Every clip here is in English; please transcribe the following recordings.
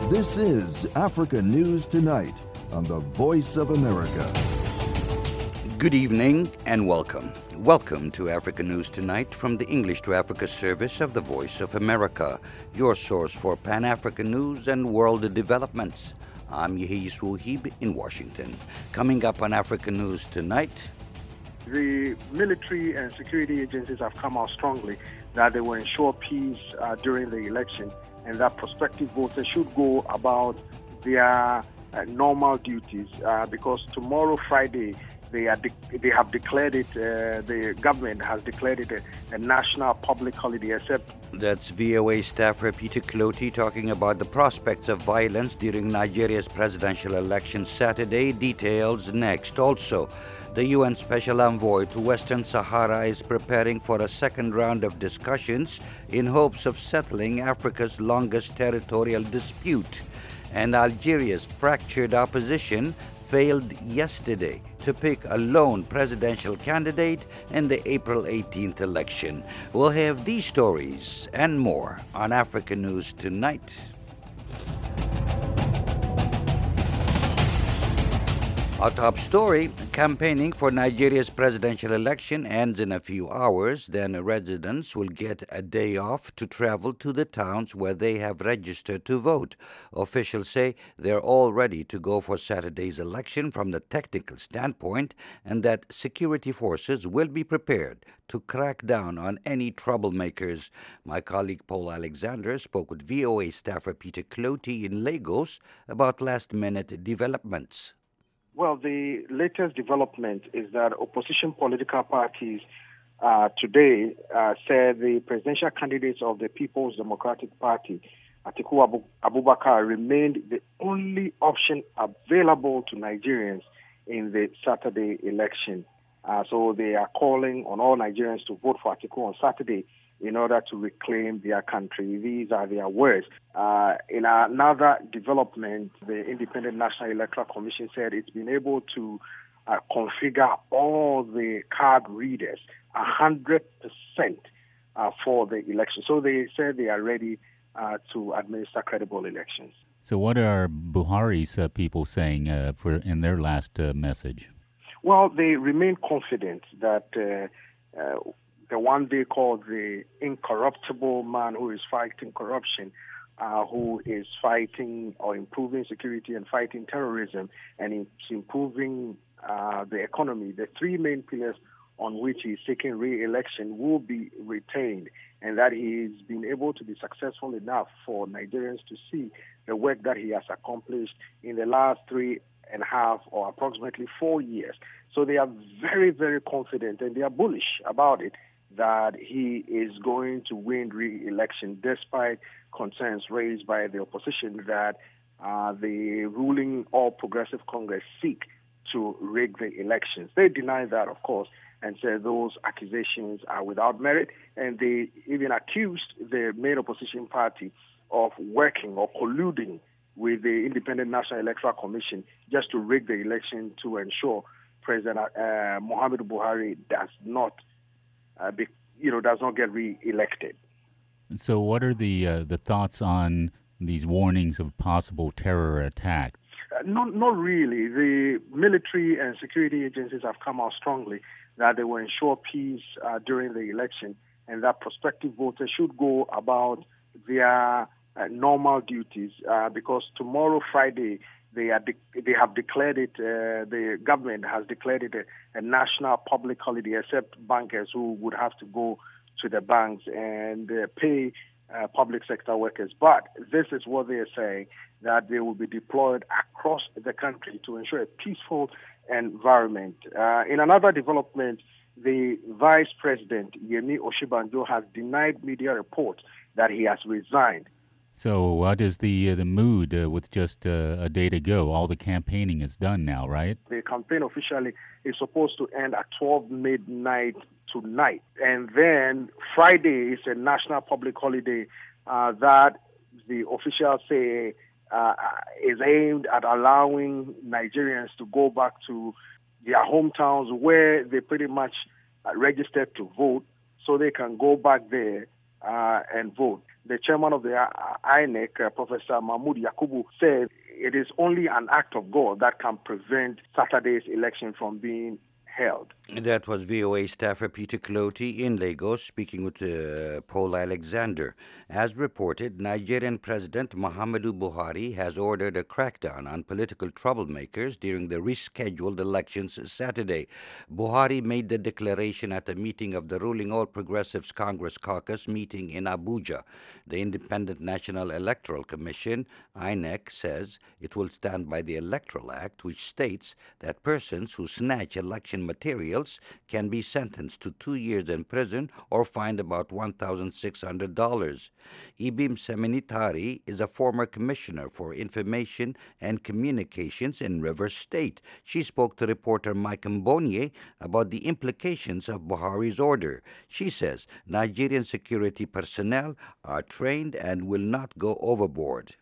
This is Africa News Tonight on the Voice of America. Good evening and welcome. Welcome to Africa News Tonight from the English to Africa service of the Voice of America, your source for Pan-African news and world developments. I'm Yehis Wuhib in Washington. Coming up on Africa News Tonight. The military and security agencies have come out strongly that they will ensure peace during the election, and that prospective voters should go about their normal duties because tomorrow, Friday, they have declared it, the government has declared it a national public holiday, except... That's VOA staffer Peter Clotey talking about the prospects of violence during Nigeria's presidential election Saturday. Details next. Also, the UN Special Envoy to Western Sahara is preparing for a second round of discussions in hopes of settling Africa's longest territorial dispute. And Algeria's fractured opposition failed yesterday to pick a lone presidential candidate in the April 18th election. We'll have these stories and more on Africa News Tonight. Our top story, campaigning for Nigeria's presidential election ends in a few hours. Then residents will get a day off to travel to the towns where they have registered to vote. Officials say they're all ready to go for Saturday's election from the technical standpoint, and that security forces will be prepared to crack down on any troublemakers. My colleague Paul Alexander spoke with VOA staffer Peter Clotey in Lagos about last-minute developments. Well, the latest development is that opposition political parties today said the presidential candidates of the People's Democratic Party, Atiku Abubakar, remained the only option available to Nigerians in the Saturday election. So they are calling on all Nigerians to vote for Atiku on Saturday in order to reclaim their country. These are their words. In another development, the Independent National Electoral Commission said it's been able to configure all the card readers 100% for the election. So they said they are ready to administer credible elections. So what are Buhari's people saying in their last message? Well, they remain confident that the one they call the incorruptible man who is fighting corruption, who is fighting or improving security and fighting terrorism, and improving the economy, the three main pillars on which he is seeking re-election will be retained, and that he has been able to be successful enough for Nigerians to see the work that he has accomplished in the last 3.5 or approximately 4 years. So they are very, very confident, and they are bullish about it, that he is going to win re-election despite concerns raised by the opposition that the ruling All Progressive Congress seek to rig the elections. They deny that, of course, and say those accusations are without merit, and they even accused the main opposition party of working or colluding with the Independent National Electoral Commission just to rig the election to ensure President Muhammadu Buhari does not get re-elected. So what are the thoughts on these warnings of possible terror attack? Not really. The military and security agencies have come out strongly that they will ensure peace during the election, and that prospective voters should go about their normal duties because tomorrow, Friday, they have declared it, the government has declared it a national public holiday, except bankers who would have to go to the banks and pay public sector workers. But this is what they are saying, that they will be deployed across the country to ensure a peaceful environment. In another development, the Vice President, Yemi Oshibanjo, has denied media reports that he has resigned. So what is the mood with just a day to go? All the campaigning is done now, right? The campaign officially is supposed to end at 12 midnight tonight. And then Friday is a national public holiday that the officials say is aimed at allowing Nigerians to go back to their hometowns where they pretty much registered to vote, so they can go back there and vote. The chairman of the INEC, Professor Mahmoud Yakubu, said it is only an act of God that can prevent Saturday's election from being held. That was VOA staffer Peter Clotey in Lagos speaking with Paul Alexander. As reported, Nigerian President Muhammadu Buhari has ordered a crackdown on political troublemakers during the rescheduled elections Saturday. Buhari made the declaration at a meeting of the ruling All Progressives Congress caucus meeting in Abuja. The Independent National Electoral Commission, INEC, says it will stand by the Electoral Act, which states that persons who snatch election materials can be sentenced to 2 years in prison or fined about $1,600. Ibim Seminitari is a former commissioner for information and communications in Rivers State. She spoke to reporter Mike Mbonye about the implications of Buhari's order. She says Nigerian security personnel are trained and will not go overboard.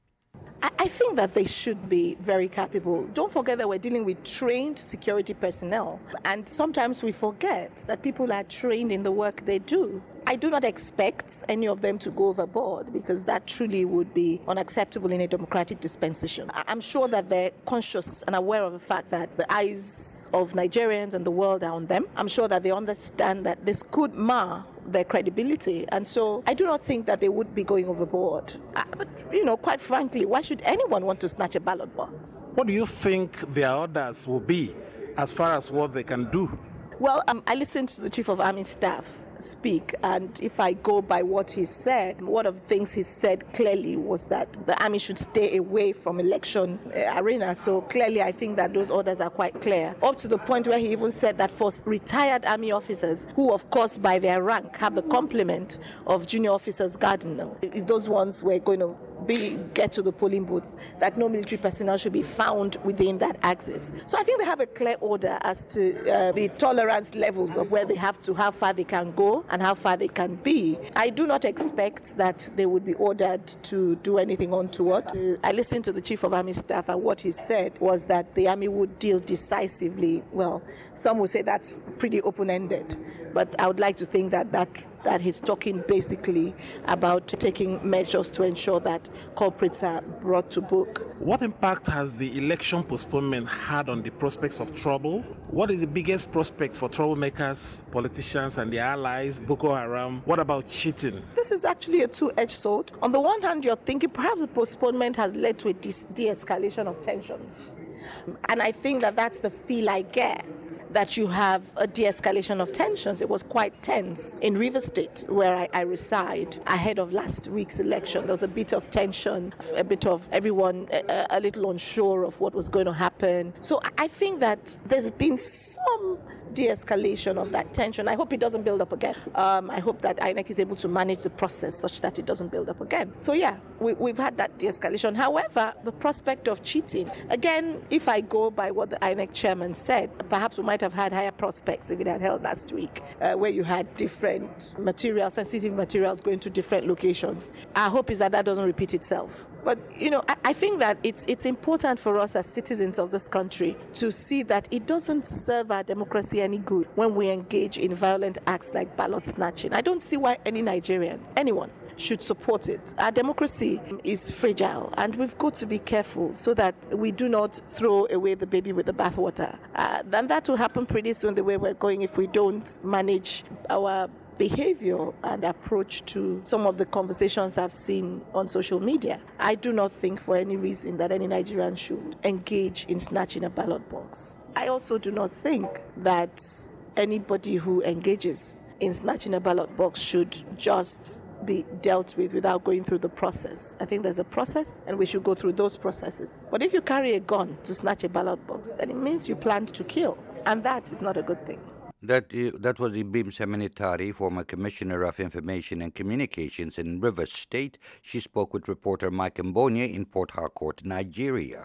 I think that they should be very capable. Don't forget that we're dealing with trained security personnel, and sometimes we forget that people are trained in the work they do. I do not expect any of them to go overboard because that truly would be unacceptable in a democratic dispensation. I'm sure that they're conscious and aware of the fact that the eyes of Nigerians and the world are on them. I'm sure that they understand that this could mar their credibility, and so I do not think that they would be going overboard. But, quite frankly, why should anyone want to snatch a ballot box? What do you think their orders will be as far as what they can do? Well, I listened to the Chief of Army Staff speak, and if I go by what he said, one of the things he said clearly was that the army should stay away from election arena. So clearly I think that those orders are quite clear, up to the point where he even said that for retired army officers, who of course by their rank have the complement of junior officers garden, if those ones were going to get to the polling booths, that no military personnel should be found within that axis. So I think they have a clear order as to the tolerance levels of where they have to, how far they can go and how far they can be. I do not expect that they would be ordered to do anything untoward. I listened to the Chief of Army Staff, and what he said was that the army would deal decisively. Well, some would say that's pretty open-ended, but I would like to think that he's talking basically about taking measures to ensure that culprits are brought to book. What impact has the election postponement had on the prospects of trouble? What is the biggest prospect for troublemakers, politicians and their allies, Boko Haram? What about cheating? This is actually a two-edged sword. On the one hand, you're thinking perhaps the postponement has led to a de-escalation of tensions. And I think that that's the feel I get, that you have a de-escalation of tensions. It was quite tense in Rivers State, where I reside, ahead of last week's election. There was a bit of tension, a bit of everyone a little unsure of what was going to happen. So I think that there's been some de-escalation of that tension. I hope it doesn't build up again. I hope that INEC is able to manage the process such that it doesn't build up again. So yeah, we've had that de-escalation. However, the prospect of cheating, again, if I go by what the INEC chairman said, perhaps we might have had higher prospects if it had held last week, where you had different materials, sensitive materials going to different locations. Our hope is that doesn't repeat itself. But, I think that it's important for us as citizens of this country to see that it doesn't serve our democracy any good when we engage in violent acts like ballot snatching. I don't see why any Nigerian, anyone, should support it. Our democracy is fragile, and we've got to be careful so that we do not throw away the baby with the bathwater. Then that will happen pretty soon the way we're going if we don't manage our behavior and approach to some of the conversations I've seen on social media. I do not think for any reason that any Nigerian should engage in snatching a ballot box. I also do not think that anybody who engages in snatching a ballot box should just be dealt with without going through the process. I think there's a process and we should go through those processes. But if you carry a gun to snatch a ballot box, then it means you planned to kill, and that is not a good thing. That was Ibim Seminitari, former Commissioner of Information and Communications in Rivers State. She spoke with reporter Mike Mbonye in Port Harcourt, Nigeria.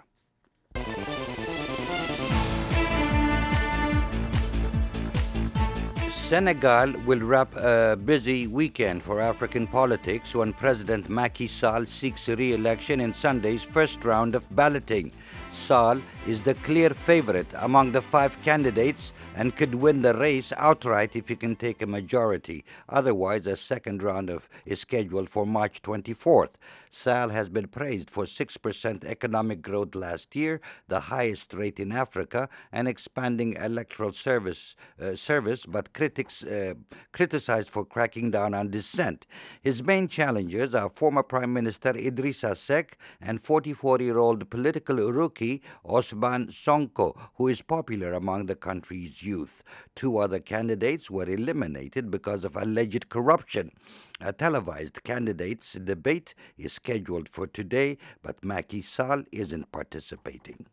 Senegal will wrap a busy weekend for African politics when President Macky Sall seeks re-election in Sunday's first round of balloting. Sall is the clear favorite among the 5 candidates and could win the race outright if he can take a majority. Otherwise, a second round is scheduled for March 24th. Sall has been praised for 6% economic growth last year, the highest rate in Africa, and expanding electoral service, but critics criticized for cracking down on dissent. His main challengers are former Prime Minister Idrissa Seck and 44-year-old political rookie Ousmane Sonko, who is popular among the country's youth. 2 other candidates were eliminated because of alleged corruption. A televised candidates debate is scheduled for today, but Macky Sall isn't participating.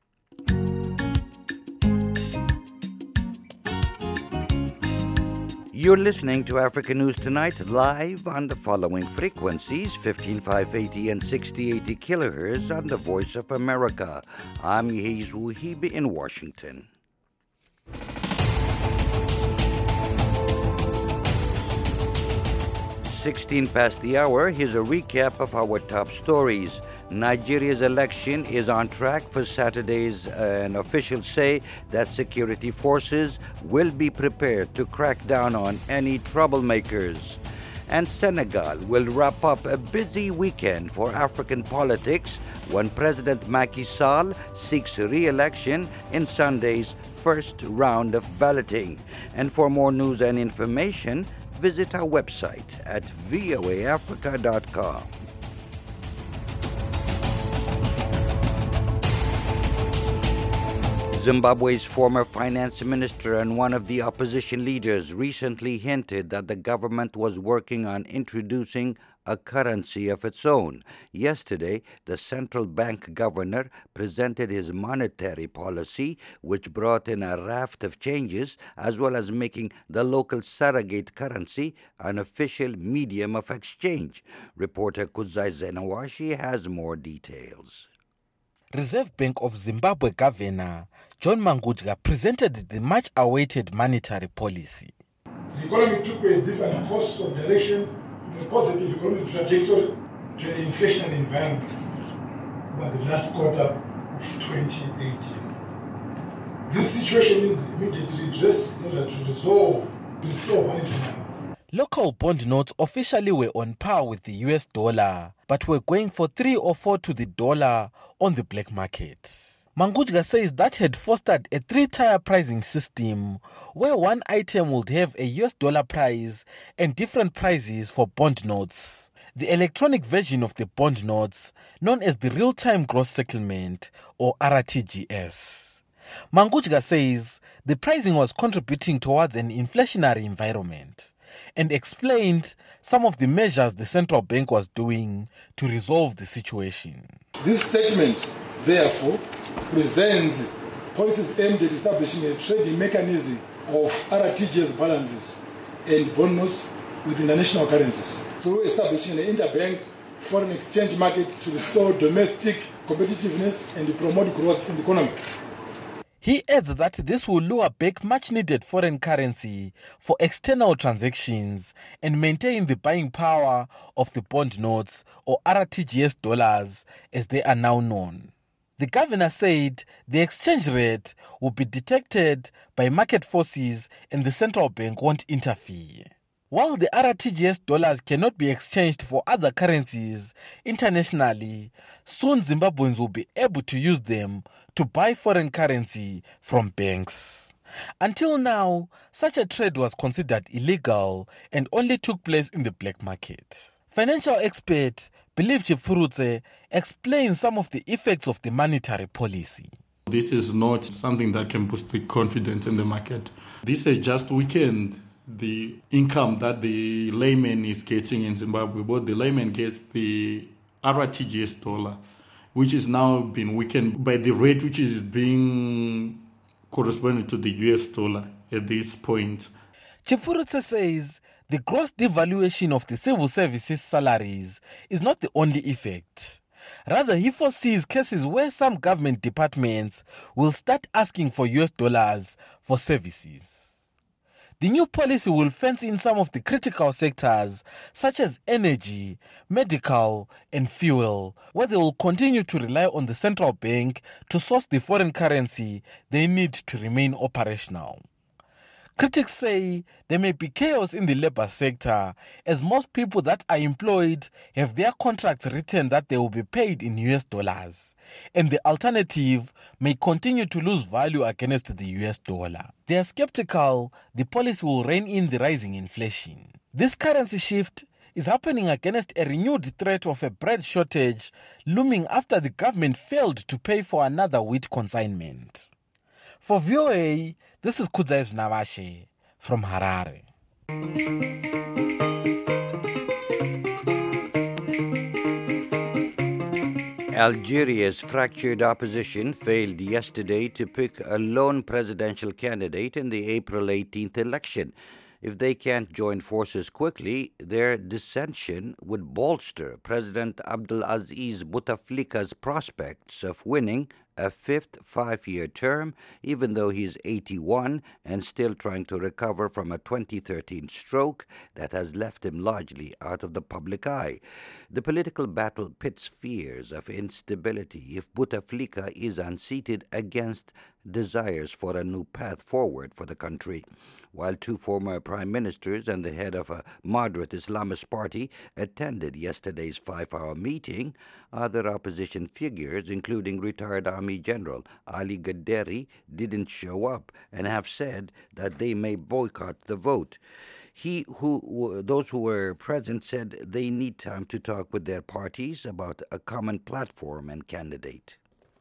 You're listening to Africa News Tonight live on the following frequencies: 15580 and 6080 kilohertz on the Voice of America. I'm Yehizu Hibe in Washington. 16 past the hour, here's a recap of our top stories. Nigeria's election is on track for Saturday's, and officials say that security forces will be prepared to crack down on any troublemakers. And Senegal will wrap up a busy weekend for African politics when President Macky Sall seeks re-election in Sunday's first round of balloting. And for more news and information, visit our website at voaafrica.com. Zimbabwe's former finance minister and one of the opposition leaders recently hinted that the government was working on introducing a currency of its own. Yesterday, the central bank governor presented his monetary policy, which brought in a raft of changes, as well as making the local surrogate currency an official medium of exchange. Reporter Kudzai Zenawashi has more details. Reserve Bank of Zimbabwe Governor John Mangudya presented the much-awaited monetary policy. The economy took a different course of direction, a positive economic trajectory to an inflationary environment over the last quarter of 2018. This situation is immediately addressed in order to restore value to money. Local bond notes officially were on par with the US dollar, but were going for 3 or 4 to the dollar on the black market. Mangudya says that had fostered a 3-tier pricing system where one item would have a US dollar price and different prices for bond notes. The electronic version of the bond notes, known as the Real-Time Gross Settlement or RTGS. Mangudya says the pricing was contributing towards an inflationary environment and explained some of the measures the central bank was doing to resolve the situation. This statement, therefore, presents policies aimed at establishing a trading mechanism of RTGS balances and bond notes with international currencies through establishing an interbank foreign exchange market to restore domestic competitiveness and promote growth in the economy. He adds that this will lure back much-needed foreign currency for external transactions and maintain the buying power of the bond notes, or RTGS dollars, as they are now known. The governor said the exchange rate will be detected by market forces and the central bank won't interfere. While the RTGS dollars cannot be exchanged for other currencies internationally, soon Zimbabweans will be able to use them to buy foreign currency from banks. Until now, such a trade was considered illegal and only took place in the black market. Financial expert Believe Chipfurutse explains some of the effects of the monetary policy. This is not something that can boost the confidence in the market. This has just weakened the income that the layman is getting in Zimbabwe. But the layman gets the RTGS dollar, which is now been weakened by the rate which is being corresponding to the US dollar at this point. Chipfurutse says the gross devaluation of the civil services salaries is not the only effect. Rather, he foresees cases where some government departments will start asking for US dollars for services. The new policy will fence in some of the critical sectors such as energy, medical and fuel, where they will continue to rely on the central bank to source the foreign currency they need to remain operational. Critics say there may be chaos in the labor sector as most people that are employed have their contracts written that they will be paid in US dollars, and the alternative may continue to lose value against the US dollar. They are skeptical the policy will rein in the rising inflation. This currency shift is happening against a renewed threat of a bread shortage looming after the government failed to pay for another wheat consignment. For VOA, this is Kudzai Navashe from Harare. Algeria's fractured opposition failed yesterday to pick a lone presidential candidate in the April 18th election. If they can't join forces quickly, their dissension would bolster President Abdelaziz Bouteflika's prospects of winning a fifth five-year term, even though he is 81 and still trying to recover from a 2013 stroke that has left him largely out of the public eye. The political battle pits fears of instability if Bouteflika is unseated against desires for a new path forward for the country. While two former prime ministers and the head of a moderate Islamist party attended yesterday's 5-hour meeting, other opposition figures, including retired Army General Ali Gaderi, didn't show up and have said that they may boycott the vote. Those who were present said they need time to talk with their parties about a common platform and candidate.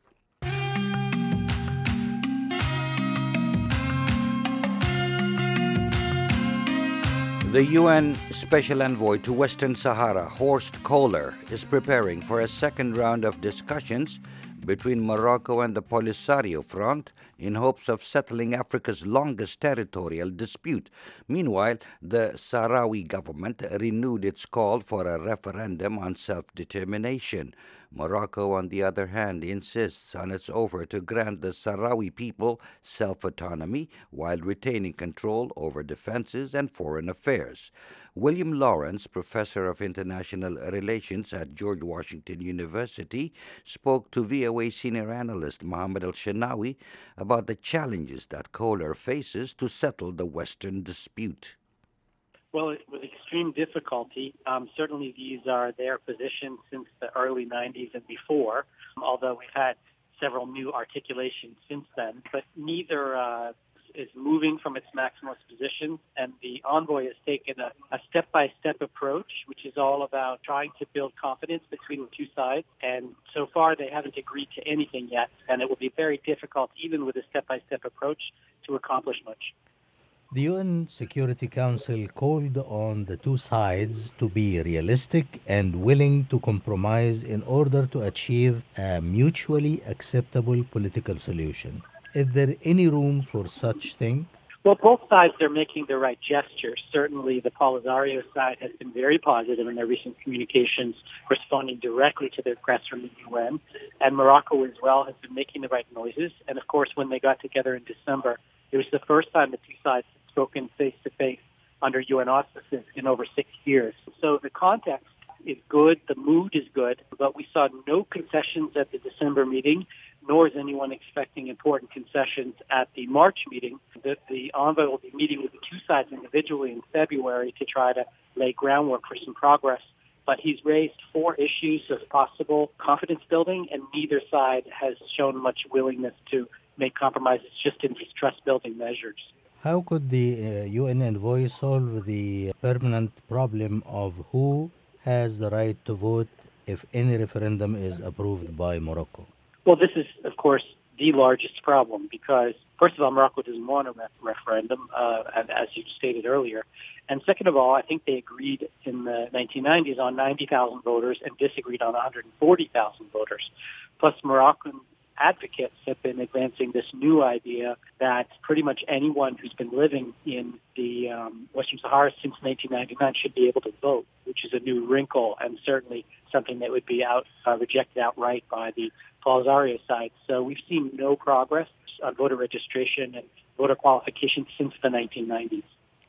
The UN Special Envoy to Western Sahara, Horst Kohler, is preparing for a second round of discussions between Morocco and the Polisario Front in hopes of settling Africa's longest territorial dispute. Meanwhile, the Sahrawi government renewed its call for a referendum on self-determination. Morocco, on the other hand, insists on its offer to grant the Sahrawi people self-autonomy while retaining control over defenses and foreign affairs. William Lawrence, professor of international relations at George Washington University, spoke to VOA senior analyst Mohammed Al-Shanawi about the challenges that Kohler faces to settle the Western dispute. Well, with extreme difficulty. Certainly these are their positions since the early 90s and before, although we've had several new articulations since then. But neither is moving from its maximalist position, and the envoy has taken a step-by-step approach, which is all about trying to build confidence between the two sides. And so far, they haven't agreed to anything yet, and it will be very difficult, even with a step-by-step approach, to accomplish much. The UN Security Council called on the two sides to be realistic and willing to compromise in order to achieve a mutually acceptable political solution. Is there any room for such thing? Well, both sides are making the right gestures. Certainly, the Polisario side has been very positive in their recent communications, responding directly to the requests from the UN. And Morocco as well has been making the right noises. And of course, when they got together in December, it was the first time the two sides had spoken face-to-face under UN auspices in over 6 years. So the context is good, the mood is good, but we saw no concessions at the December meeting, nor is anyone expecting important concessions at the March meeting. The envoy will be meeting with the two sides individually in February to try to lay groundwork for some progress. But he's raised 4 issues of possible confidence building, and neither side has shown much willingness to make compromises just in these trust-building measures. How could the UN envoy solve the permanent problem of who has the right to vote if any referendum is approved by Morocco? Well, this is, of course, the largest problem because, first of all, Morocco doesn't want a referendum, as you stated earlier. And second of all, I think they agreed in the 1990s on 90,000 voters and disagreed on 140,000 voters. Plus, Moroccan advocates have been advancing this new idea that pretty much anyone who's been living in the Western Sahara since 1999 should be able to vote, which is a new wrinkle and certainly something that would be rejected outright by the Polisario side. So we've seen no progress on voter registration and voter qualification since the 1990s.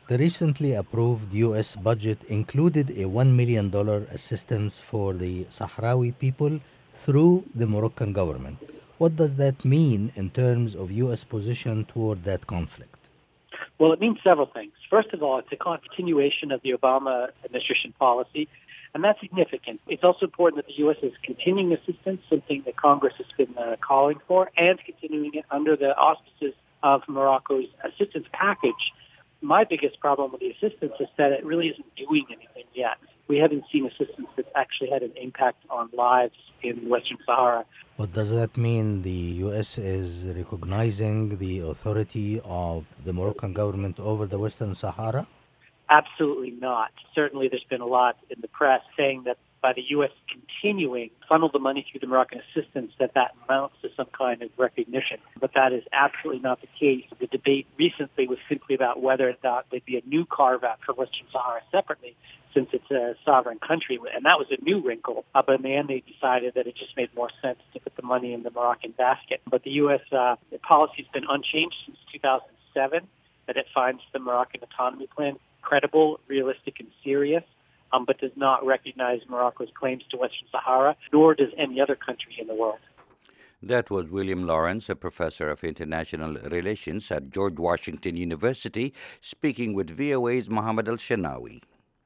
The recently approved U.S. budget included a $1 million assistance for the Sahrawi people through the Moroccan government. What does that mean in terms of U.S. position toward that conflict? Well, it means several things. First of all, it's a continuation of the Obama administration policy, and that's significant. It's also important that the U.S. is continuing assistance, something that Congress has been calling for, and continuing it under the auspices of Morocco's assistance package. My biggest problem with the assistance is that it really isn't doing anything yet. We haven't seen assistance that's actually had an impact on lives in Western Sahara. But does that mean the U.S. is recognizing the authority of the Moroccan government over the Western Sahara? Absolutely not. Certainly there's been a lot in the press saying that by the U.S. continuing to funnel the money through the Moroccan assistance, that amounts to some kind of recognition. But that is absolutely not the case. The debate recently was simply about whether or not there'd be a new carve-out for Western Sahara separately, since it's a sovereign country, and that was a new wrinkle. But in the end, they decided that it just made more sense to put the money in the Moroccan basket. But the U.S. policy has been unchanged since 2007, that it finds the Moroccan autonomy plan credible, realistic, and serious, but does not recognize Morocco's claims to Western Sahara, nor does any other country in the world. That was William Lawrence, a professor of international relations at George Washington University, speaking with VOA's Mohammed Al-Shanawi.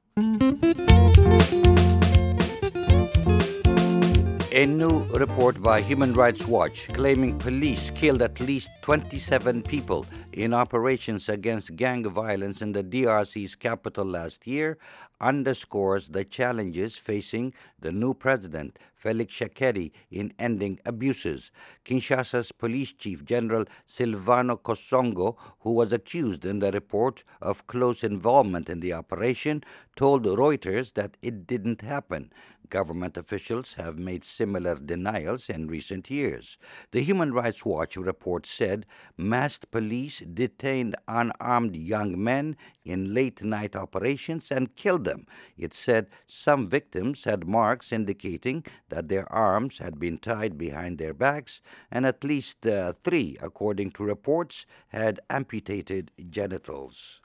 A new report by Human Rights Watch claiming police killed at least 27 people in operations against gang violence in the DRC's capital last year underscores the challenges facing the new president, Felix Tshisekedi, in ending abuses. Kinshasa's police chief, General Silvano Kosongo, who was accused in the report of close involvement in the operation, told Reuters that it didn't happen. Government officials have made similar denials in recent years. The Human Rights Watch report said masked police detained unarmed young men in late-night operations and killed them. It said some victims had marks indicating that their arms had been tied behind their backs, and at least 3, according to reports, had amputated genitals.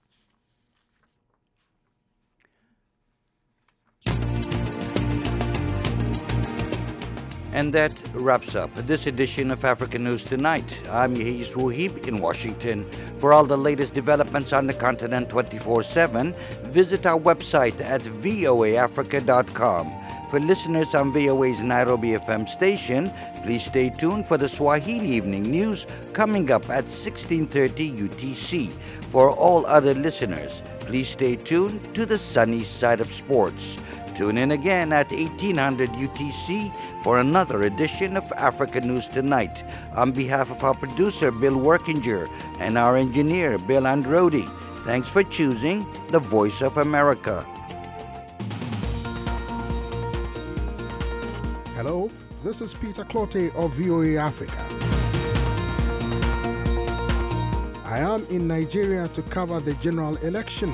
And that wraps up this edition of African News Tonight. I'm Yehis Wuhib in Washington. For all the latest developments on the continent 24/7, visit our website at voaafrica.com. For listeners on VOA's Nairobi FM station, please stay tuned for the Swahili Evening News coming up at 16:30 UTC. For all other listeners, please stay tuned to the sunny side of sports. Tune in again at 1800 UTC for another edition of Africa News Tonight. On behalf of our producer, Bill Workinger, and our engineer, Bill Androdi, thanks for choosing the Voice of America. Hello, this is Peter Clote of VOA Africa. I am in Nigeria to cover the general election.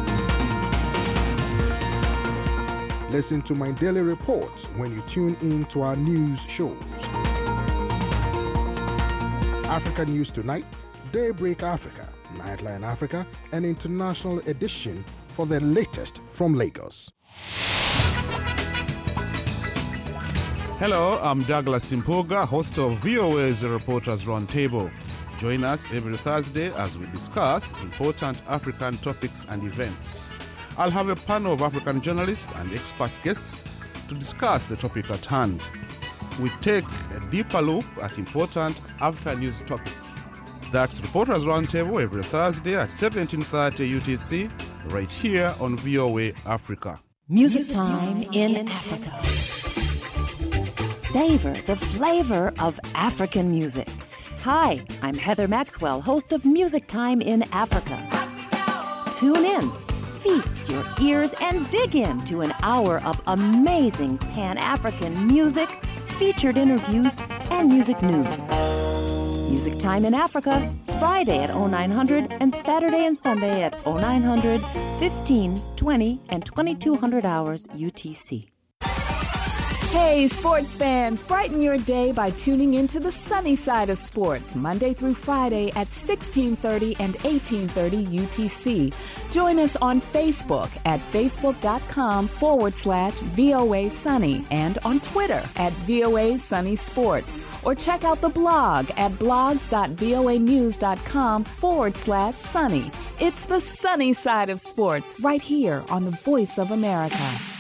Listen to my daily reports when you tune in to our news shows. Africa News Tonight, Daybreak Africa, Nightline Africa, and International Edition for the latest from Lagos. Hello, I'm Douglas Simpoga, host of VOA's Reporters Roundtable. Join us every Thursday as we discuss important African topics and events. I'll have a panel of African journalists and expert guests to discuss the topic at hand. We take a deeper look at important African news topics. That's Reporters Roundtable every Thursday at 17:30 UTC, right here on VOA Africa. Music Time in Africa. Savor the flavor of African music. Hi, I'm Heather Maxwell, host of Music Time in Africa. Tune in. Feast your ears and dig into an hour of amazing Pan-African music, featured interviews, and music news. Music Time in Africa, Friday at 0900 and Saturday and Sunday at 0900, 15, 20, and 2200 hours UTC. Hey, sports fans, brighten your day by tuning into the sunny side of sports, Monday through Friday at 1630 and 1830 UTC. Join us on Facebook at facebook.com/VOA Sunny and on Twitter at VOA Sunny Sports. Or check out the blog at blogs.voanews.com/sunny. It's the sunny side of sports right here on the Voice of America.